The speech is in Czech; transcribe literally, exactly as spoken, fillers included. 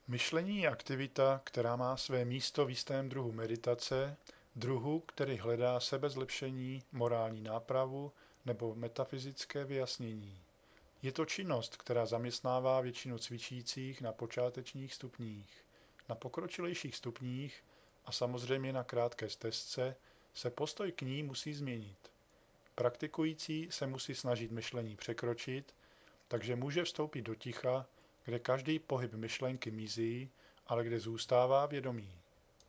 Myšlení je aktivita, která má své místo v jistém druhu meditace, druhu, který hledá sebezlepšení, morální nápravu nebo metafyzické vyjasnění. Je to činnost, která zaměstnává většinu cvičících na počátečních stupních. Na pokročilejších stupních a samozřejmě na krátké stezce se postoj k ní musí změnit. Praktikující se musí snažit myšlení překročit, takže může vstoupit do ticha, kde každý pohyb myšlenky mizí, ale kde zůstává vědomí.